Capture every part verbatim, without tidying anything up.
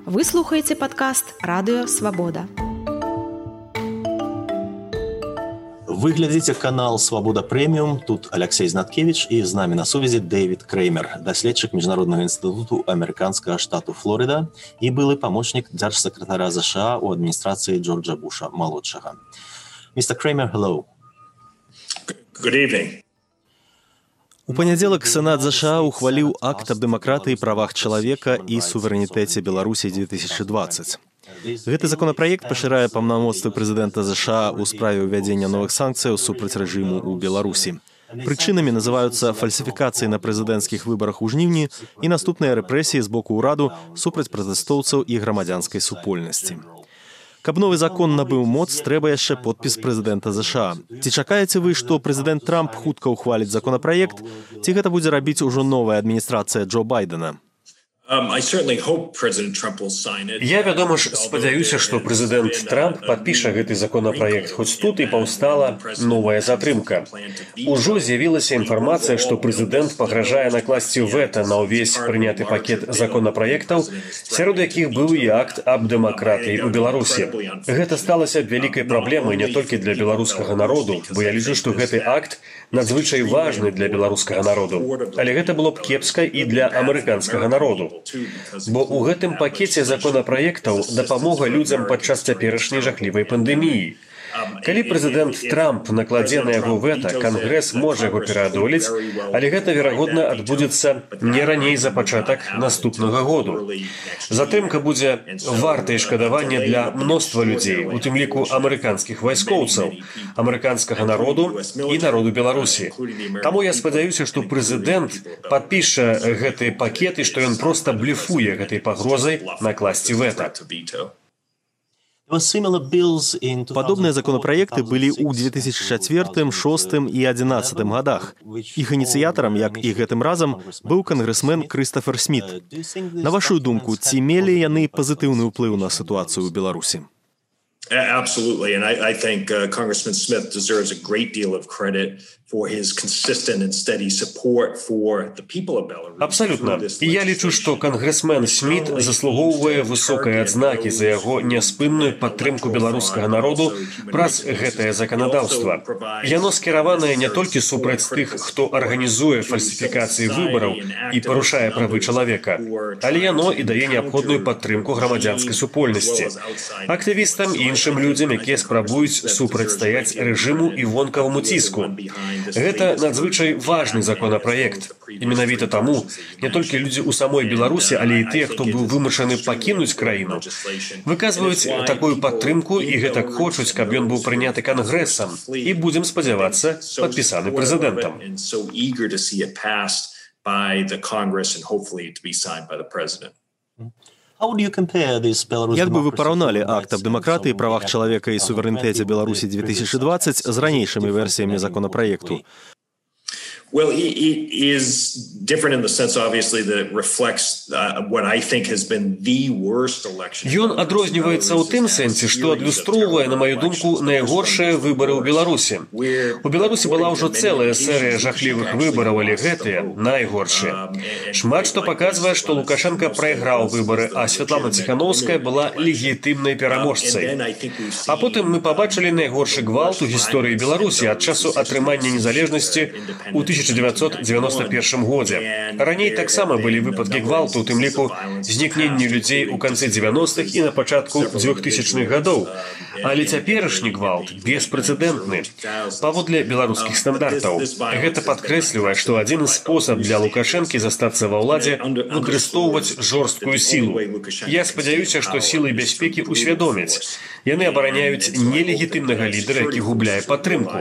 Вы слухаеце падкаст «Радыё Свабода». Вы глядзіце канал «Свабода Прэміум». Тут Алексей Знаткевич і з намі на сувязі Дэвід Креймер, даследчык Міжнароднага інстытуту амерыканскага штату Флорыда і былы памочнік дзяржсакратара ЗША ў адміністрацыі Джорджа Буша малодшага. містер Креймер, hello. Good evening. У панядзелак Сенат ЗША ухваліў акт аб дэмакратыі, правах чалавека і суверэнітэце Беларусі две тысячи двадцать. Гэты законапраект пашырае паўнамоцтвы прэзідэнта ЗША ў справе ўвядзення новых санкцыяў супраць рэжыму ў Беларусі. Прычынамі называюцца фальсіфікацыі на прэзідэнцкіх выбарах у жніўні і наступныя рэпрэсіі з боку ўраду супраць пратэстоўцаў і грамадзянскай супольнасці. Каб новы закон набыў моц, трэба яшчэ подпіс прэзідэнта ЗША. Ці чакаеце вы, што прэзідэнт Трамп хутка ўхваліць законапраект, ці гэта будзе рабіць ужо новая адміністрацыя Джо Байдена? Я, вядома ж, спадзяюся, што прэзідэнт Трамп падпіша гэты законапраект, хоць тут і паўстала новая затрымка. Ужо з'явілася інфармацыя, што прэзідэнт пагражае накласці вэта на ўвесь прыняты пакет законапраектаў, сярод якіх быў і акт аб дэмакратыі ў Беларусі. Гэта сталася вялікай праблемай не толькі для беларускага народу, бо я лічу, што гэты акт надзвычай важны для беларускага народу. Але гэта было б кепска і для амерыканскага народу. Бо ў гэтым пакеце законапраектаў дапамога людзям падчас цяперашняй жахлівай пандэміі. Калі прэзідэнт Трамп накладзе на яго вэта, Кангрэс можа яго пераадолець, але гэта, верагодна, адбудзецца не раней за пачатак наступнага году. Затрымка будзе вартай шкадавання для мноства людзей, у тым ліку амерыканскіх вайскоўцаў, амерыканскага народу і народу Беларусі. Таму я спадзяюся, што прэзідэнт падпіша гэты пакет і што ён проста блефуе гэтай пагрозай накласці вэта. Падобныя законапраекты былі ў две тысячи чацвёртым, шостым і адзінаццатым годах. Іх ініцыятарам, як і гэтым разам, быў кангрэсмен Крыстафер Сміт. На вашу думку, ці мелі яны пазітыўны ўплыў на сітуацыю ў Беларусі? Absolutely, and I, I think uh, Congressman Smith deserves a great deal of credit for his consistent and steady support for the people of Belarus. Абсолютно. І я лічу, што кангрэсмен Сміт заслугоўвае высокай адзнакі за яго няспынную падтрымку беларускага народу праз гэтае заканадаўства. Яно скіраванае не толькі супраць тых, хто арганізуе фальсіфікацыі выбараў і парушае правы чалавека, але яно і дае неабходную падтрымку грамадзянскай супольнасці. Актывістам і іншым людзям, якія спрабуюць супрацьстаяць рэжыму і вонкаваму ціску. Гэта надзвычай важны законапраект. І менавіта таму не толькі людзі ў самой Беларусі, але і тыя, хто быў вымушаны пакінуць краіну, выказваюць такую падтрымку і гэтак хочуць, каб ён быў прыняты Кангрэсам і, будзем спадзявацца, падпісаны прэзідэнтам. Як бы вы параўналі акт аб дэмакратыі, правах чалавека і суверэнітэце Беларусі две тысячи двадцать з ранейшымі версіямі законапраекту? Well, it is different in the sense, obviously, that it reflects uh, what I think has been the worst election. Ён адрозніваецца ў тым сэнсе, што адлюстроўвае, на маю думку, найгоршыя выбары ў Беларусі. У Беларусі была ўжо цэлая серыя жахлівых выбараў, але гэтыя найгоршыя. Шмат што паказвае, што Лукашенко прайграў выбары, а Святлана Ціхановская была легітымнай пераможцай. А потым мы пабачылі найгоршы гвалт у гісторыі Беларусі ад часу атрымання незалежнасці ў тысяча девятьсот девяносто первом годзе. Раней таксама былі выпадкі гвалту, у тым ліку знікнення людзей у канцы девяностых і на пачатку двухтысячных гадоў. Але цяперашні гвалт беспрэцэдэнтны паводле беларускіх стандартаў. Гэта падкрэслівае, што адзін спосаб для Лукашэнкі застацца ва ўладзе выкарыстоўваць жорсткую сілу. Я спадзяюся, што сілы бяспекі усвядомяць. Яны абараняюць нелегітымнага лідара, які губляе падтрымку.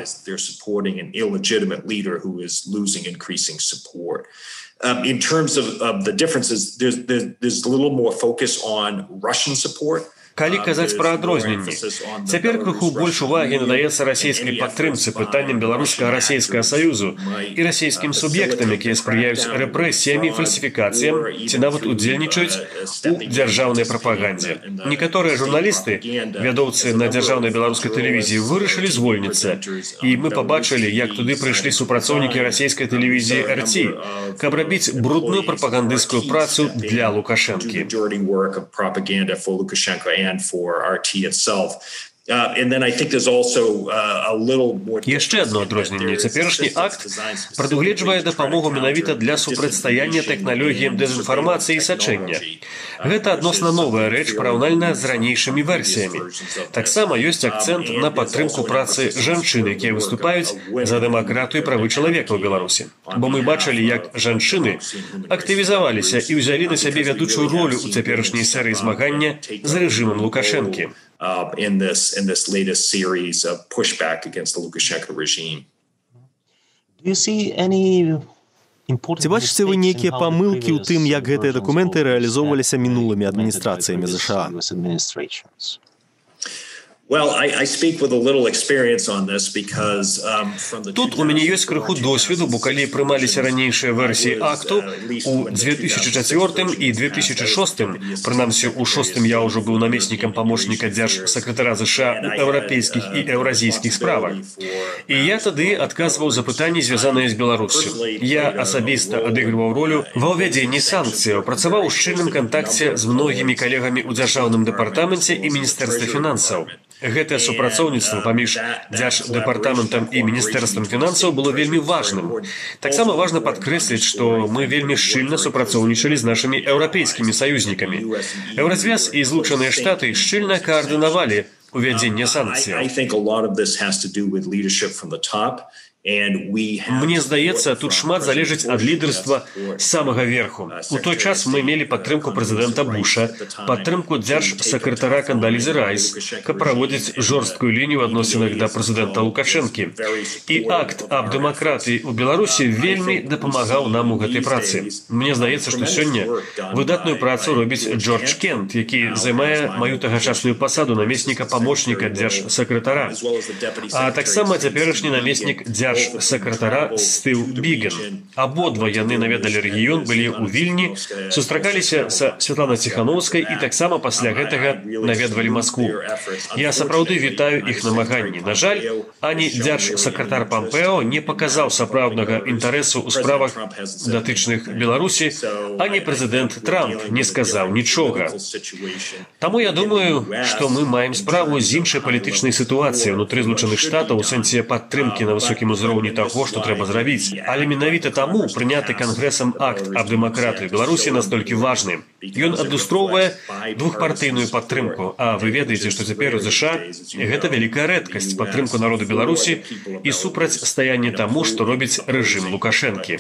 Losing increasing support. Um, in terms of, of the differences, there's, there's there's a little more focus on Russian support. Калі казаць пра адрозненні, цяпер крыху больш увагі надаецца расійскай падтрымцы пытанням беларуска-расійскага саюзу і расійскім суб'ектам, якія спрыяюць рэпрэсіямі, фальсіфікацыям ці нават удзельнічаюць у дзяржаўнай прапагандзе. Некаторыя журналісты, вядоўцы на дзяржаўнай беларускай тэлевізіі, вырашылі звольніцца, і мы пабачылі, як туды прыйшлі супрацоўнікі расійскай тэлевізіі эр ти, каб рабіць брудную прапагандысцкую працу для Лукашэнкі. Яшчэ адно адрозненне. Цяперашні акт прадугледжвае дапамогу менавіта для супрацьстаяння тэхналогіям дэзінфармацыі і сачэння. Гэта адносна новая рэч параўнальна з ранейшымі версіямі. Таксама ёсць акцэнт на падтрымку працы жанчын, якія выступаюць за дэмакратыю і правы чалавека ў Беларусі. Бо мы бачылі, як жанчыны актывізаваліся і ўзялі на сябе вядучую ролю ў цяперашняй серыі змагання з рэжымам Лукашэнкі. In this in this latest series of pushback against the Lukashenko regime. Do you see any Ці бачыце вы нейкія памылкі ў тым, як гэтыя дакументы рэалізоўваліся мінулымі адміністрацыямі ЗША? Тут у мяне ёсць крыху досведу, бо калі прымаліся ранейшыя версіі акту у две тысячи чацвёртым і две тысячи шостым, прынамсі у шостым я ўжо быў намеснікам памочніка дзяржсакратара ЗША ў еўрапейскіх і еўразійскіх справах. І я тады адказваў за пытанні, звязаныя з Беларуссю. Я асабіста адыгрываў ролю ва ўвядзенні санкцыяў, працаваў у шчыльным кантакце з многімі калегамі ў дзяржаўным дэпартаменце і міністэрстве фінансаў. Гэтае супрацоўніцтва паміж дзярждэпартаментам і міністэрствам фінансаў было вельмі важным. Таксама важна падкрэсліць, што мы вельмі шчыльна супрацоўнічалі з нашымі еўрапейскімі саюзнікамі. Еўразвяз і Злучаныя Штаты шчыльна каардынавалі увядзенне санкцыяў. Мне здаецца, тут шмат залежыць ад лідарства самага верху. У той час мы мелі падтрымку прэзідэнта Буша, падтрымку дзяржсакратара Кандалізы Райс, каб праводзіць жорсткую лінію ў адносінах да прэзідэнта Лукашэнкі. І акт аб дэмакратыі ў Беларусі вельмі дапамагаў нам у гэтай працы. Мне здаецца, што сёння выдатную працу робіць Джордж Кент, які займае маю тагачасную пасаду намесніка памочніка дзяржсакратара. А таксама цяперашні намеснік дзярж сакратара Стыў Біген. Абодва яны наведалі рэгіён, былі ў Вільні, сустракаліся са Святланай Ціхановскай і таксама пасля гэтага наведвалі Маскву. Я сапраўды вітаю іх намаганні. На жаль, ані дзяржсакратар Пампео не паказаў сапраўднага інтарэсу ў справах датычных Беларусі, ані прэзідэнт Трамп не сказаў нічога. Таму я думаю, што мы маем справу з іншай палітычнай сітуацыяй унутры Злучаных Штатаў у сэнсе падтрымкі на высокім узроўні ўзроўні таго, што трэба зрабіць. Але менавіта таму прыняты Кангрэсам акт аб дэмакратыі Беларусі настолькі важны. Ён адлюстроўвае двухпартыйную падтрымку, а вы ведаеце, што цяпер у ЗША гэта вялікая рэдкасць падтрымку народу Беларусі і супрацьстаянне таму, што робіць рэжым Лукашэнкі.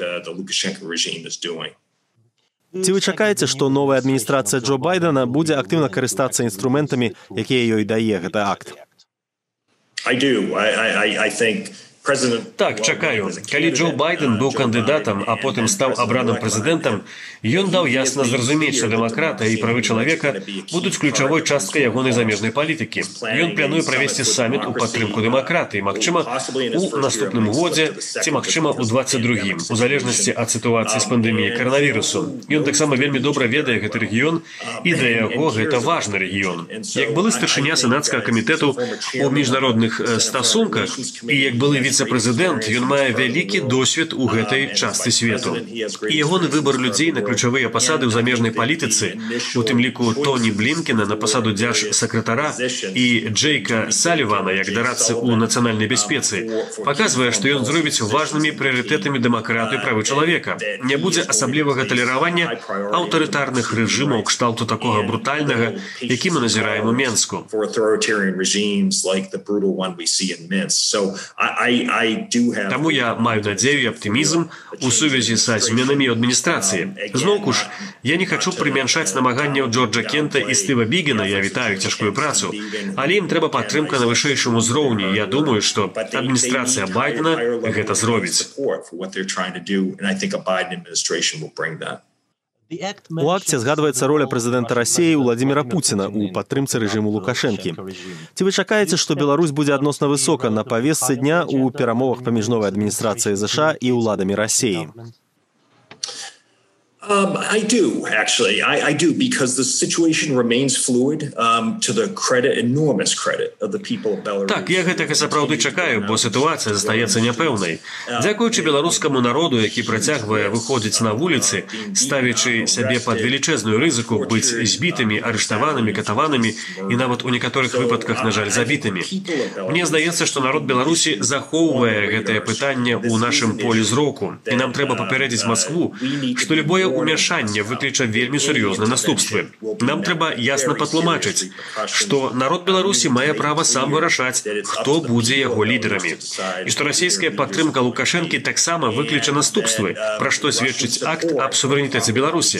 Ці вы чакаеце, што новая адміністрацыя Джо Байдена будзе актыўна карыстацца інструментамі, якія ёй дае гэты акт? I do. I, I, I think Так, чакаю. Калі Джо Байден быў кандыдатам, а потым стаў абраным прэзідэнтам, ён даў ясна зразумець, што дэмакратыя і правы чалавека будуць ключавой часткай ягонай замежнай палітыкі. Ён плануе правесці саміт у падтрымку дэмакратыі, магчыма, у наступным годзе ці, магчыма, у дваццаць другім, у залежнасці ад сітуацыі з пандэміяй каранавірусу. Ён таксама вельмі добра ведае гэты рэгіён, і для яго гэта важны рэгіён. Як былы старшыня сенацкага камітэту ў міжнародных стасунках і як былы віцэ-прэзідэнт, ён мае вялікі досвед у гэтай частцы свету. І ягоны выбар людзей на ключавыя пасады ў замежнай палітыцы, у тым ліку Тоні Блінкена на пасаду дзяржсакратара і Джейка Салівана як дарадцы ў нацыянальнай бяспецы, паказвае, што ён зробіць важнымі прыярытэтамі дэмакратыю і правы чалавека. Не будзе асаблівага талеравання аўтарытарных рэжымаў кшталту такога брутальнага, які мы назіраем у Менску. Таму я маю надзею і аптымізм у сувязі са зменамі ў адміністрацыі. Зноўку ж, я не хачу прымяншаць намаганняў Джорджа Кента і Стыва Бігена, я вітаю цяжкую працу, але ім трэба падтрымка на вышэйшым узроўні. Я думаю, што адміністрацыя Байдена гэта зробіць. У акце згадваецца роля прэзідэнта Расіі Владзіміра Пуціна ў падтрымцы рэжыму Лукашэнкі. Ці вы чакаеце, што Беларусь будзе адносна высока на павестцы дня ў перамовах паміж новай адміністрацыяй ЗША і ўладамі Расіі? Um, I do, actually. I, I do, because the situation remains fluid um, to the credit, enormous credit of the people of Belarus. Так, я гэтага сапраўды чакаю, бо сітуацыя застаецца няпэўнай. Дзякуючы беларускаму народу, які працягвае выходзіць на вуліцы, ставячы сябе пад велічэзную рызыку быць збітымі, арыштаванымі, катаванымі і нават у некаторых выпадках, на жаль, забітымі. Мне здаецца, што народ Беларусі захоўвае гэтае пытанне ў нашым полі зроку, і нам трэба папярэдзіць Маскву, што любое умяшанне выкліча вельмі сур'ёзныя наступствы. Нам трэба ясна патлумачыць, што народ Беларусі мае права сам вырашаць, хто будзе яго лідарамі. І што расійская падтрымка Лукашэнкі таксама выкліча наступствы, пра што сведчыць акт аб суверэнітэце Беларусі.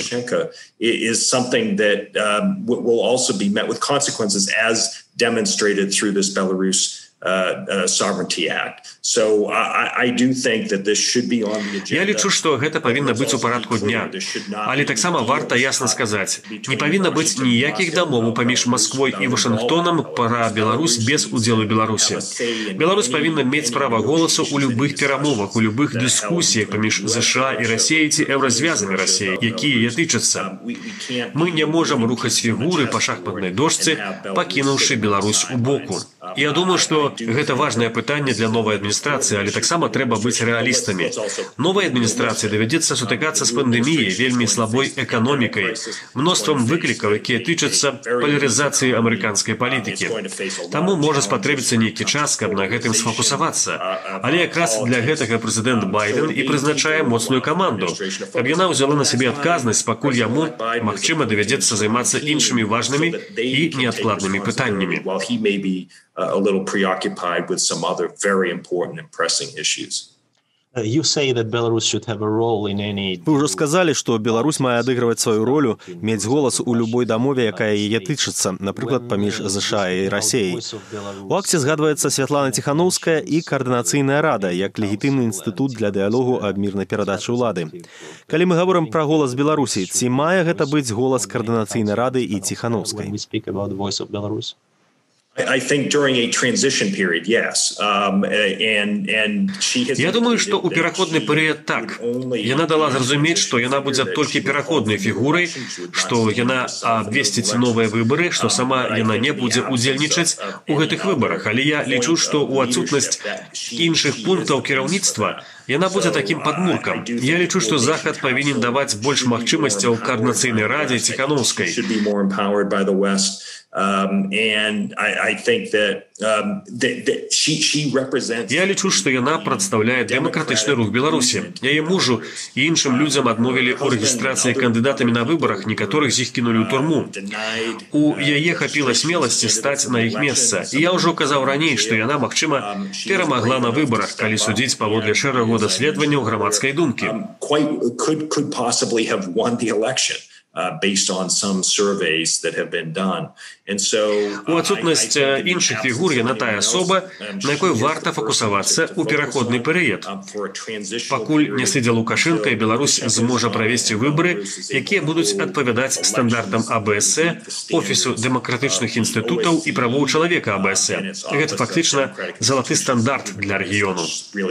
Uh, uh, Sovereignty Act. So I, I do think that this should be on the agenda. Я лічу, што гэта павінна быць у парадку дня. Але таксама варта ясна сказаць, не павінна быць ніякіх дамоваў паміж Масквой і Вашынгтонам пра Беларусь без удзелу Беларусі. Беларусь павінна мець права голасу ў любых перамовах, у любых дыскусіях паміж ЗША і Расіяй ці еўразвязамі Расіі, якія яе тычацца. Мы не можам рухаць фігуры па шахматнай дошцы, пакінуўшы Беларусь у боку. Я думаю, што гэта важнае пытанне для новай адміністрацыі, але таксама трэба быць рэалістамі. Новай адміністрацыі давядзецца сутыкацца з пандэміяй, вельмі слабой эканомікай, мноствам выклікаў, якія тычацца палярызацыі амерыканскай палітыкі. Таму можа спатрэбіцца нейкі час, каб на гэтым сфокусавацца. Але якраз для гэтага прэзідэнт Байден і прызначае моцную каманду, каб яна ўзяла на сябе адказнасць, пакуль яму, магчыма, давядзецца займацца іншымі важнымі і неадкладнымі пытаннямі. A little preoccupied with some other very important and pressing issues. You say that Belarus should have a role in any... Вы ўжо сказалі, што Беларусь мае адыгрываць сваю ролю, мець голас у любой дамове, якая яе тычыцца, напрыклад, паміж ЗША і Расіяй. У акце згадваецца Святлана Ціханаўская і Каардынацыйная рада як легітымны інстытут для дыялогу аб мірнай перадачы ўлады. Калі мы гаворым пра голас Беларусі, ці мае гэта быць голас Каардынацыйнай рады і Ціханаўскай? I think during a transition period, yes. Um, and, and she has... Я думаю, што ў пераходны перыяд так. Яна дала зразумець, што яна будзе толькі пераходнай фігурай, што яна абвесціць новыя выбары, што сама яна не будзе удзельнічаць у гэтых выбарах. Але я лічу, што ў адсутнасць іншых пунктаў кіраўніцтва яна будзе такім падмуркам. Я лічу, што Захад павінен даваць больш магчымасцяў Каардынацыйнай радзе Ціханаўскай. Um, and I, I think that, um, that, that she, she represents... Я лічу, што яна прадстаўляе дэмакратычны рух Беларусі. Яе мужу і іншым людзям адмовілі ў рэгістрацыі кандыдатамі на выбарах, некаторых з іх кінулі ў турму. У яе хапіла смеласці стаць на іх месца. І я ўжо казаў раней, што яна, магчыма, перамагла на выбарах, калі судзіць паводле шэрагу даследаванняў грамадскай думкі. Could, could possibly have won the election. Uh, based on some surveys that have been done. And so у адсутнасць іншых фігур яна тая асоба, на якой варта фокусавацца ў пераходны перыяд. Пакуль не сыдзе Лукашэнка, Беларусь зможа правесці выбары, якія будуць адпавядаць стандартам А Б С Э, Офісу дэмакратычных інстытутаў і правоў чалавека А Б С Э. Гэта фактычна залаты стандарт для рэгіёну.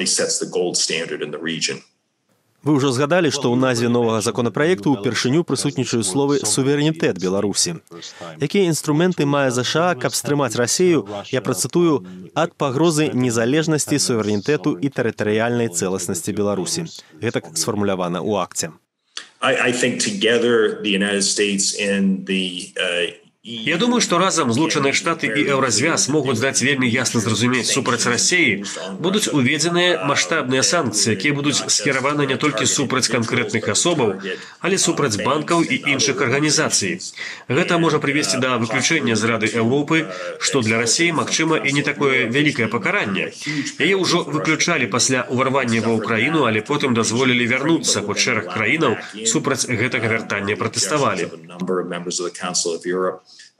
Вы ўжо згадалі, што ў назве новага законапраекту ўпершыню прысутнічаюць словы «суверэнітэт Беларусі». Якія інструменты мае ЗША, каб стрымаць Расію, я працытую, ад пагрозы незалежнасці, суверэнітэту і тэрытарыяльнай цэласнасці Беларусі. Гэтак сфармулявана ў акце. I, I think together the United States and the uh, Я думаю, што разам Злучаныя Штаты і Еўразвяз могуць даць вельмі ясна зразумець супраць Расіі, будуць уведзеныя маштабныя санкцыі, якія будуць скіраваны не толькі супраць канкрэтных асобаў, але супраць банкаў і іншых арганізацый. Гэта можа прывесці да выключэння з Рады Еўропы, што для Расіі, магчыма, і не такое вялікае пакаранне. Яе ўжо выключалі пасля ўварвання ва ўкраіну, але потым дазволілі вярнуцца, хоць шэраг краінаў супраць гэтага вяртання пратэставалі.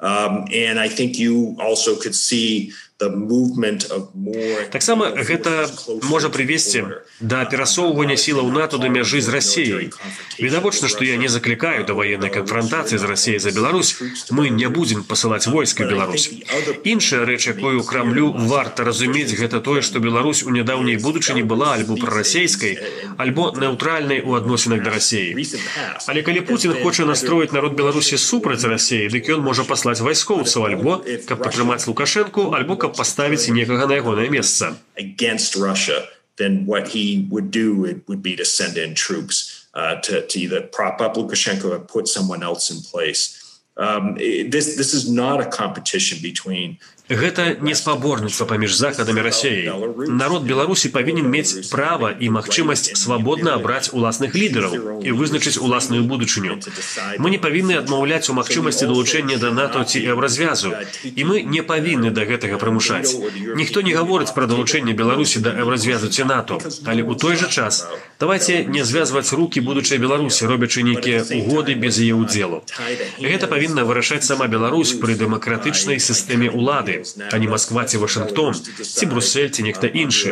Um, and I think you also could see the movement of more... Таксама гэта можа прывесці да перасоўвання сілаў НАТО да мяжы з Расіяй. Відавочна, што я не заклікаю да ваеннай канфрантацыі з Расіяй за Беларусь. Мы не будзем пасылаць войска ў Беларусь. Іншая рэч, якую Крамлю варта разумець, гэта тое, што Беларусь у нядаўняй будучыні была альбо прарасейскай, альбо неўтральнай у адносінах да Расіі. Але калі Пуцін хоча настроіць народ Беларусі супраць Расіі, дык ён можа паслаць вайскоўцаў альбо каб падтрымаць Лукашэнку, альбо каб паставіць некага на ягонае месца. Against Russia, then what he would do it would be to send in troops uh, to, to either prop up Lukashenko or put someone else in place. Um, this this is not a competition between. Гэта не спаборніцтва паміж Захадам і Расіяй. Народ Беларусі павінен мець права і магчымасць свабодна абраць уласных лідараў і вызначыць уласную будучыню. Мы не павінны адмаўляць у магчымасці далучэння да НАТО ці еўразвязу, і мы не павінны да гэтага прымушаць. Ніхто не гаворыць пра далучэнне Беларусі да еўразвязу ці НАТО, але ў той жа час давайце не звязваць рукі будучай Беларусі, робячы нейкія угоды без яе ўдзелу. Гэта павінна вырашаць сама Беларусь пры дэмакратычнай сістэме ўлады, а не Москва ці Вашингтон, ці Брюссель, ці нехта іншы.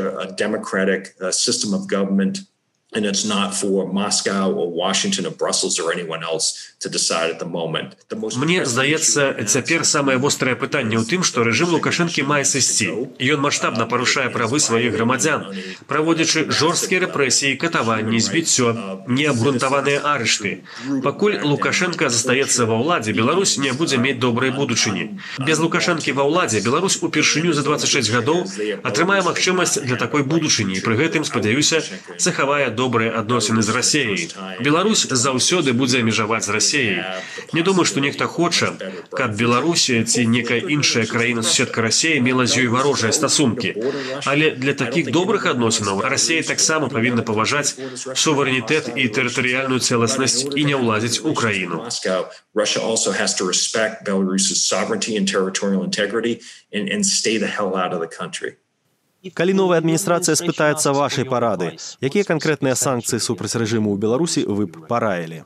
And it's not for Moscow or Washington or Brussels or anyone else to decide at the moment. Мне здаецца, цяпер самае вострае пытанне ў тым, што рэжым Лукашэнкі мае сысці. Ён маштабна парушае правы сваіх грамадзян, праводзячы жорсткія рэпрэсіі, катаванні, збіццё, неабгрунтаваныя арышты. Пакуль Лукашенка застаецца ва ўладзе, Беларусь не будзе мець добрай будучыні. Без Лукашэнкі ва ўладзе Беларусь упершыню за дваццаць шэсць гадоў атрымае магчымасць для такой будучыні і пры гэтым, спадзяюся, захавае добрыя адносіны з Расіяй. Беларусь заўсёды будзе межаваць з Расіяй. Не думаю, што нехта хоча, каб Беларусі ці некая іншая краіна-суседка Расіі мела з ёй варожыя стасункі. Але для такіх добрых адносінаў Расія таксама павінна паважаць суверэнітэт і тэрытарыяльную цэласнасць і не ўлазіць у краіну. Russia also has to respect Belarus's sovereignty and territorial integrity and, and stay the hell out of the country. Калі новая адміністрацыя спытаецца вашай парады, якія канкрэтныя санкцыі супраць рэжыму ў Беларусі вы б параілі?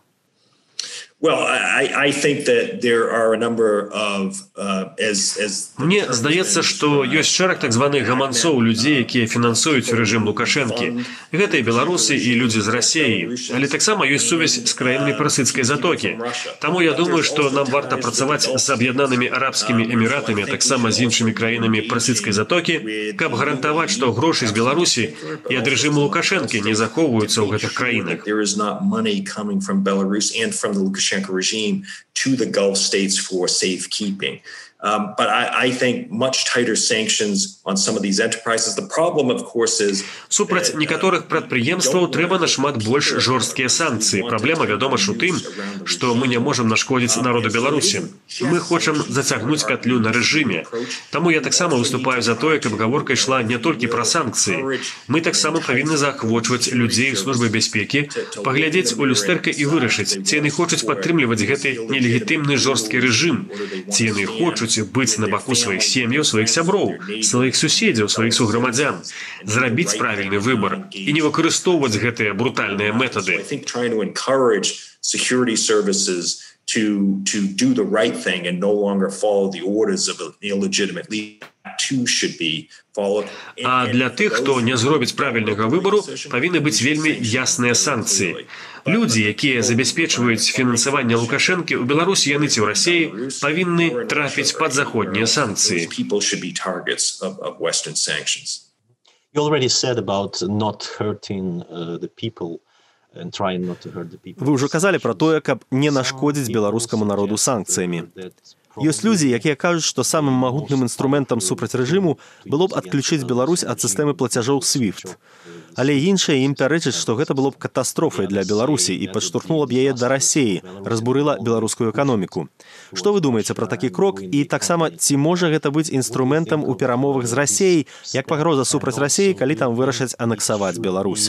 Well, I, I think that there are a number of, uh, as, as... Мне здаецца, што ёсць шэраг так званых гаманцоў людзей, якія фінансуюць рэжым Лукашэнкі. Гэта і беларусы, і людзі з Расіі. Але таксама ёсць сувязь з краінамі Персыцкай затокі. Таму я думаю, што нам варта працаваць з Аб'яднанымі Арабскімі Эміратамі, таксама з іншымі краінамі Персыцкай затокі, каб гарантаваць, што грошы з Беларусі і ад рэжыму Лукашэнкі не захоўваюцца ў гэтых краінах. There is not money coming from Belarus and from the Lukashenko regime to the Gulf states for safekeeping. Um, but I, I think much tighter sanctions on some of these enterprises. The problem, of course, is... Супраць некаторых прадпрыемстваў трэба нашмат больш жорсткія санкцыі. Праблема, вядома ж, у тым, што мы не можам нашкодзіць народу Беларусі. Мы хочам зацягнуць пятлю на рэжыме. Таму я таксама выступаю за тое, каб гаворка ішла не толькі пра санкцыі. Мы таксама павінны заахвочваць людзей службы бяспекі, паглядзець у люстэрка і вырашыць, ці яны хочуць падтрымліваць гэты нелегітымны жорсткі рэжым, ці яны хочуць быць на баку сваіх сем'яў, сваіх сяброў, сваіх суседзяў, сваіх суграмадзян, зрабіць правільны выбар і не выкарыстоўваць гэтыя брутальныя метады. To, to do the right thing and no longer follow the orders of an illegitimate leader too should be followed. А для тых, хто не зробіць правільнага выбару, павінны быць вельмі ясныя санкцыі. Людзі, якія забяспечваюць фінансаванне Лукашэнкі ў Беларусі, яны ці ў Расіі, павінны трапіць пад заходнія санкцыі. People should be targets of, of Western sanctions. You already said about not hurting uh, the people. Вы ўжо казалі пра тое, каб не нашкодзіць беларускаму народу санкцыямі. Ёсць людзі, якія кажуць, што самым магутным інструментам супраць рэжыму было б адключыць Беларусь ад сістэмы плацяжоў свіфт. Але іншыя ім пярэчаць, што гэта было б катастрофай для Беларусі і падштурхнула б яе да Расіі, разбурыла беларускую эканоміку. Што вы думаеце пра такі крок? І таксама, ці можа гэта быць інструментам у перамовах з Расіяй, як пагроза супраць Расіі, калі там вырашаць анексаваць Беларусь?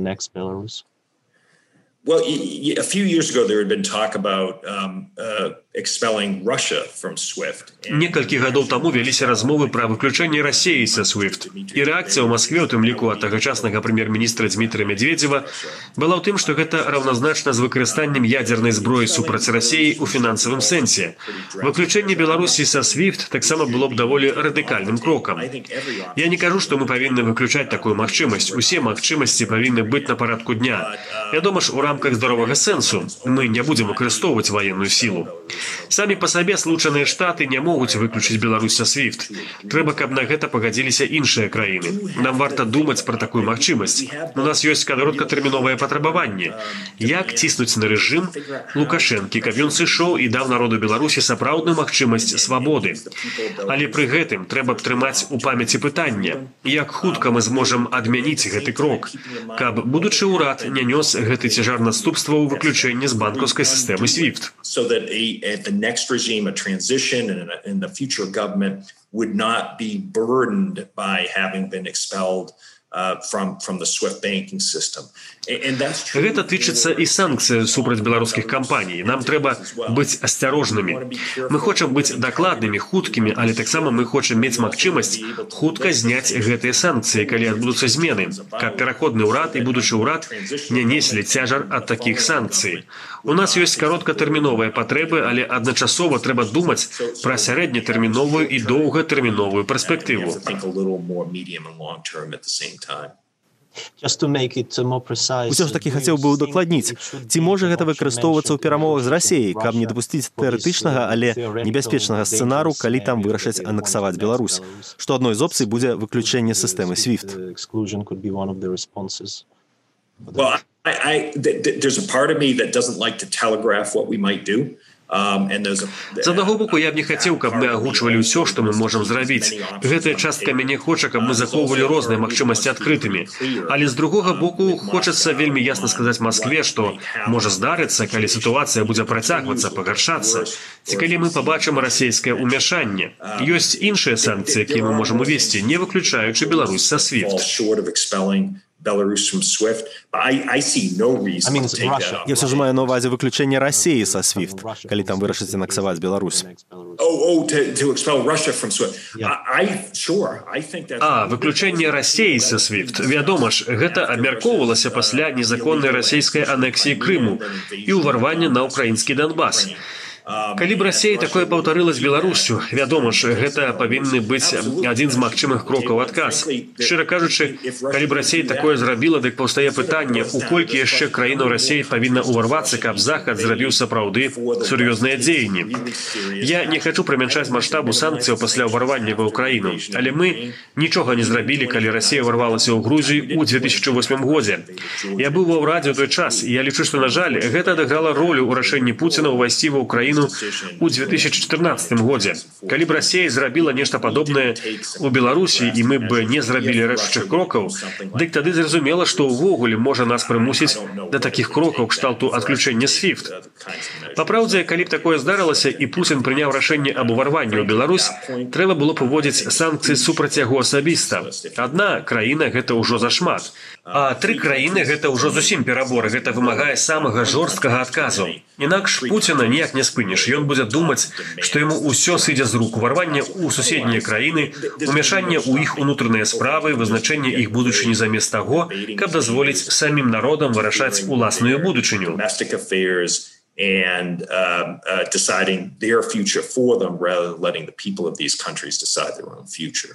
Well, a few years ago, there had been talk about um, uh, Некалькі гадоў таму вяліся размовы пра выключэнне Расіі са свифт. І рэакцыя ў Маскве, у тым ліку ад тагачаснага прэм'ер-міністра Дмітрия Медведзева, была ў тым, што гэта раўназначна з выкарыстаннем ядзернай зброі супраць Расіі ў фінансавым сэнсе. Выключэнне Беларусі са свифт таксама было б даволі радыкальным крокам. Я не кажу, што мы павінны выключаць такую магчымасць. Усе магчымасці павінны быць на парадку дня. Вядома ж, у рамках здаровага сэнсу мы не будзем выкарыстоўваць ваенную сілу. Самі па сабе Злучаныя Штаты не могуць выключыць Беларусь са свифт. Трэба, каб на гэта пагадзіліся іншыя краіны. Нам варта думаць пра такую магчымасць. У нас ёсць кароткатэрміновае патрабаванне. Як ціснуць на рэжым Лукашэнкі, каб ён сышоў і даў народу Беларусі сапраўдную магчымасць свабоды. Але пры гэтым трэба б трымаць у памяці пытанне, як хутка мы зможам адмяніць гэты крок, каб будучы ўрад не нёс гэты цяжар наступства ў выключэнні з банкаўскай сістэмы свифт. The next regime, a transition and, a, and the future government would not be burdened by having been expelled uh, from, from the SWIFT banking system. And that's true. Гэта тычыцца і санкцый супраць беларускіх кампаній. Нам трэба быць асцярожнымі. Мы хочам быць дакладнымі, хуткімі, але таксама мы хочам мець магчымасць хутка зняць гэтыя санкцыі, калі адбудуцца змены, каб пераходны ўрад і будучы ўрад не неслі цяжар ад такіх санкцый. У нас ёсць кароткатэрміновыя патрэбы, але адначасова трэба думаць пра сярэднетэрміновую і доўгатэрміновую перспектыву. Усё ж такі хацеў бы удакладніць, ці можа гэта выкарыстоўвацца ў перамовах з Расіяй, каб не дапусціць тэарэтычнага, але небяспечнага сцэнару, калі там вырашаць анексаваць Беларусь, што адной з опцый будзе выключэнне сістэмы свифт. Well, I, I, th- there's a part of me that doesn't like to telegraph what we might do. З аднаго боку, я б не хацеў, каб мы агучвалі ўсё, што мы можам зрабіць. Гэтая частка мяне хоча, каб мы захоўвалі розныя магчымасці адкрытымі. Але з другога боку, хочацца вельмі ясна сказаць Маскве, што можа здарыцца, калі сітуацыя будзе працягвацца, пагаршацца. Ці калі мы пабачым расійскае ўмяшанне. Ёсць іншыя санкцыі, якія мы можам увесці, не выключаючы Беларусь са свифт. Belarus from SWIFT, but I, I see no reason to take that up. Я все же маю на увазе выключение России со свифт, коли там вырашыць анексаваць Беларусь. Oh, oh, to, to expel Russia from SWIFT. I, I, sure, I think that's... А, выключэнне Расіі са свифт. Вядома ж, гэта абмяркоўвалася пасля незаконнай расійскай анексіі Крыму і ўварвання на ўкраінскі Донбас. Калі б Расія такое паўтарыла з Беларусю, вядома ж, гэта павінны быць адзін з магчымых крокаў адказ. Шчыра кажучы, калі б Расія такое зрабіла, дык паўстае пытанне, у колькі яшчэ краінаў Расіі павінна ўварвацца, каб Захад зрабіў сапраўды сур'ёзныя дзеянні. Я не хачу прамяншаць маштабу санкцыяў пасля ўварвання ва ўкраіну, але мы нічога не зрабілі, калі Расія ўварвалася ў Грузію ў дзве тысячы восьмым годзе. Я быў ва ўрадзе ў той час, і я лічу, што, на жаль, гэта адыграла ролю ў рашэнні Пуціна ўвайсці ва ўкраіну у дзве тысячы чатырнаццатым годзе. Калі б Расія зрабіла нешта падобнае ў Беларусі, і мы б не зрабілі рэшчых крокаў, дык тады зразумела, што ўвогуле можа нас прымусіць да такіх крокаў кшталту адключэння свифт. Папраўдзе, калі б такое здарылася і Пуцін прыняў рашэнне аб уварванні ў Беларусь, трэба было б уводзіць санкцыі супраць яго асабіста. Адна краіна гэта ўжо зашмат. А тры краіны гэта ўжо зусім перабор, гэта вымагае самага жорсткага адказу. Інакш Пуціна ніяк не спыніш. Ён будзе думаць, што яму ўсё сыдзе з рук. Уварванне ў суседнія краіны, умяшанне ў іх унутраныя справы, вызначэнне іх будучыні замест таго, каб дазволіць самім народам вырашаць уласную будучыню. And uh, uh, deciding their future for them rather than letting the people of these countries decide their own future.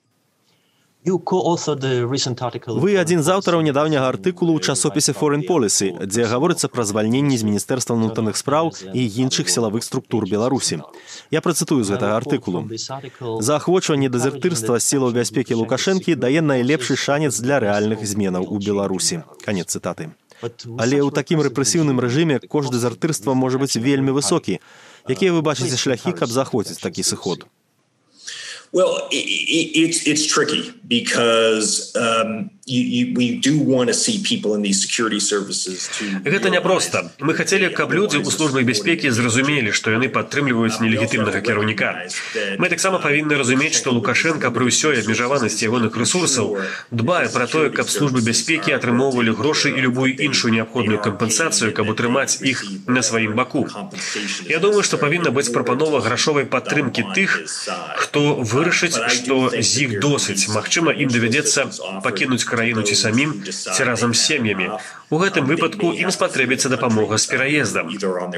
Вы адзін з аўтараў нядаўняга артыкулу ў часопісе Foreign Policy, дзе гаворыцца пра звальненне з Міністэрства ўнутраных спраў і іншых сілавых структур Беларусі. Я працытую з гэтага артыкулу. Заахвочванне дэзертырства сілаў бяспекі Лукашэнкі дае найлепшы шанец для рэальных зменаў у Беларусі. Канец цытаты. Але ў такім рэпрэсіўным рэжыме кошт дэзертырства можа быць вельмі высокі. Якія вы бачыце шляхі, каб заахвоціць такі сыход? Well, it's it's tricky because um, Гэта няпроста. Мы хацелі, каб людзі ў службе бяспекі зразумелі, што яны падтрымліваюць нелегітымнага кіраўніка. Мы таксама павінны разумець, што Лукашенка пры ўсёй абмежаванасці ягоных рэсурсаў дбае пра тое, каб службы бяспекі атрымоўвалі грошы і любую іншую неабходную кампенсацыю, каб утрымаць іх на сваім баку. Я думаю, што павінна быць прапанова грашовай падтрымкі тых, хто вырашыць, што з іх досыць. Магчыма, ім давядзецца пакінуць краіну ці самім, ці разам з сем'ямі. У гэтым выпадку ім спатрэбіцца дапамога з пераездам.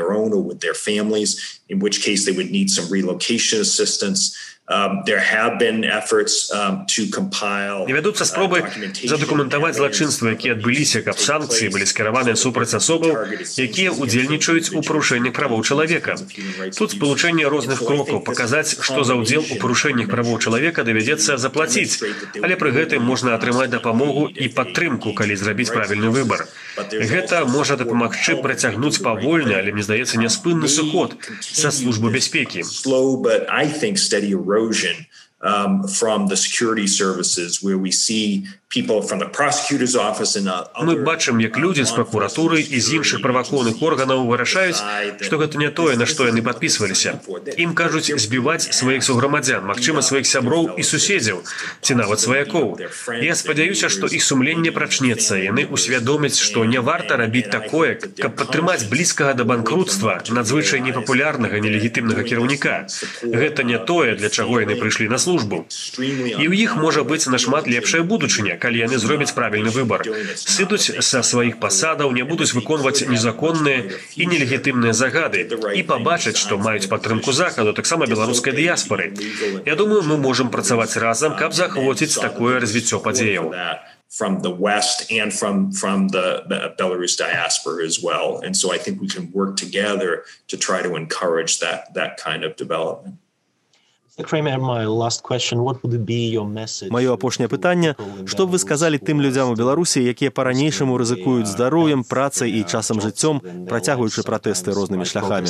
Не вядуцца спробы задакументаваць злачынствы, якія адбыліся, каб санкцыі былі скіраваныя супраць асобаў, якія ўдзельнічаюць у парушэннях правоў чалавека. Тут спалучэнне розных крокаў, паказаць, што за ўдзел у парушэннях правоў чалавека давядзецца заплаціць, але пры гэтым можна атрымаць дапамогу і падтрымку, калі зрабіць правільны выбар. Гэта можа дапамагчы працягнуць павольны, але, мне здаецца, няспынны сыход са службы бяспекі. Um, from the security services, where we see people from the prosecutor's office and other... Мы бачым, як людзі з пракуратуры і з іншых праваахоўных органаў вырашаюць, што гэта не тое, на што яны падпісваліся. Ім кажуць збіваць сваіх суграмадзян, магчыма, сваіх сяброў і суседзяў, ці нават сваякоў. Я спадзяюся, што іх сумленне прачнецца, яны усвядомяць, што не варта рабіць такое, каб падтрымаць блізкага да банкрутства надзвычай непапулярнага нелегітымнага кіраўніка. Гэта не тое, для чаго яны прыйшлі на службу. І ў іх можа быць нашмат лепшая будучыня, калі яны зробяць правільны выбар. Сыдуць са сваіх пасадаў, не будуць выконваць незаконныя і нелегітымныя загады і пабачаць, што маюць падтрымку Захаду, таксама беларускай дыяспары. Я думаю, мы можам працаваць разам, каб захвоціць такое развіццё падзеяў. From the West and from from the, the Belarus diaspora as well. And so I think we can work together to try to encourage that that kind of development. Маё апошняе пытанне, што б вы сказалі тым людзям у Беларусі, якія па-ранейшаму рызыкуюць здароўем, працай і часам жыццём, працягваючы пратэсты рознымі шляхамі?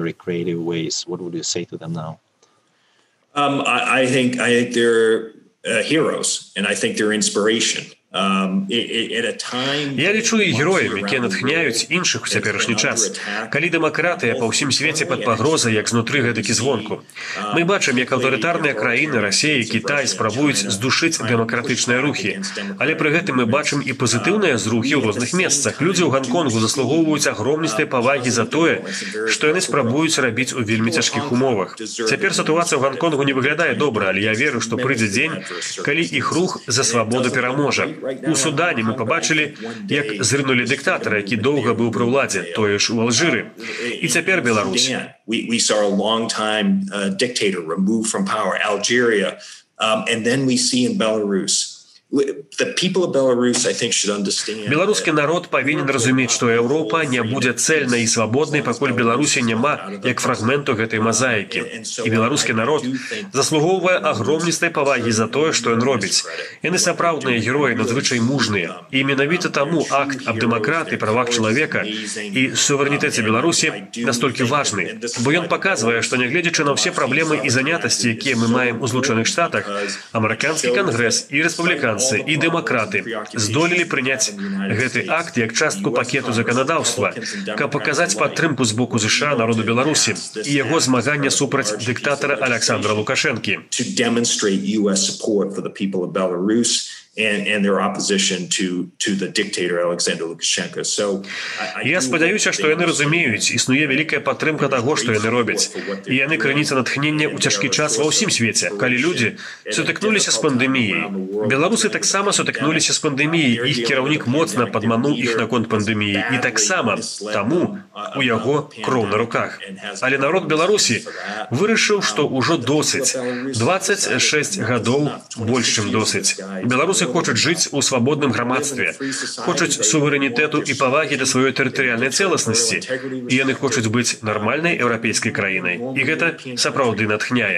Um, I, I think I think they're uh, heroes, and I think they're inspiration. Я лічу і героямі, якія натхняюць іншых у цяперашні час. Калі дэмакратыя па ўсім свеце пад пагрозай, як знутры, гэтак і звонку. Мы бачым, як аўтарытарныя краіны, Расія і Кітай спрабуюць здушыць дэмакратычныя рухі. Але пры гэтым мы бачым і пазітыўныя зрухі ў розных месцах. Людзі ў Ганконгу заслугоўваюць агромністай павагі за тое, што яны спрабуюць рабіць у вельмі цяжкіх умовах. Цяпер сітуацыя ў Ганконгу не выглядае добра, але я веру, што прыйдзе дзень, калі іх рух за свабоду пераможа. У Судане мы пабачылі, як зрынулі дыктатара, які доўга быў пры ўладзе, тое ж у Алжыры. І цяпер Беларусь. We saw a long time uh, dictator removed from power, Algeria, um, and then we see in Belarus. Беларускі народ павінен разумець, што Еўропа не будзе цэльнай і свабоднай, пакуль Беларусі няма як фрагменту гэтай мазаікі. І беларускі народ заслугоўвае агромністай павагі за тое, што ён робіць. Яны сапраўдныя героі, надзвычай мужныя. І менавіта таму акт аб дэмакратыі, правах чалавека і суверэнітэце Беларусі настолькі важны, бо ён паказвае, што нягледзячы на ўсе праблемы і занятасці, якія мы маем у Злучаных Штатах, амерыканскі кангрэс і рэспубліканцы і дэмакраты здолелі прыняць гэты акт як частку пакету заканадаўства, каб паказаць падтрымку з боку ЗША народу Беларусі і яго змагання супраць дыктатара Александра Лукашэнкі. And, and their opposition to, to the dictator Alexander Lukashenko. So, I, I Я спадзяюся, што яны разумеюць, існуе вялікая падтрымка таго, што яны робяць. І яны крыніца натхнення ў цяжкі час ва ўсім свеце, калі людзі сутыкнуліся з пандэміяй. Беларусы таксама сутыкнуліся з пандэміяй, іх кіраўнік моцна падмануў іх наконт пандэміі. І таксама таму у яго кроў на руках. Але народ Беларусі вырашыў, што ўжо досыць. дваццаць шэсць гадоў больш, чым досыць. Беларусы хочуць жыць у свабодным грамадстве, хочуць суверэнітэту і павагі да сваёй тэрытарыяльнай цэласнасці, і яны хочуць быць нармальнай еўрапейскай краінай. І гэта сапраўды натхняе.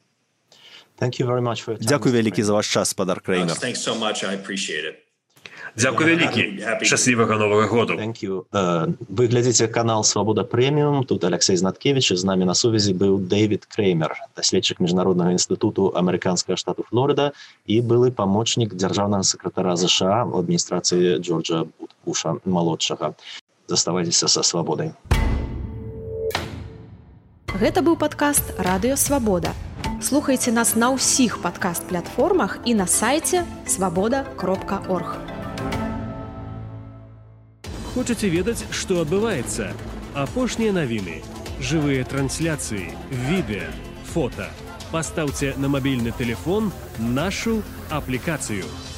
Дзякуй вялікі за ваш час, спадар Крэймер. Дзякуй вялікі. Шчаслівага новага году. Вы глядзіце канал «Свабода Прэміум». Тут Алексей Знаткевич, і з намі на сувязі быў Дэвід Крэймер, даследчык Міжнароднага інстытуту амерыканскага штату Флорыда і былы памочнік дзяржаўнага сакратара ЗША ў адміністрацыі Джорджа Буша малодшага. Заставайцеся са свабодай. Гэта быў падкаст «Радыё Свабода». Слухайце нас на ўсіх падкаст-платформах і на сайце свабода кропка орг. Хочаце ведаць, што адбываецца? Апошнія навіны, жывыя трансляцыі, відэа, фота. Пастаўце на мабільны тэлефон нашу аплікацыю.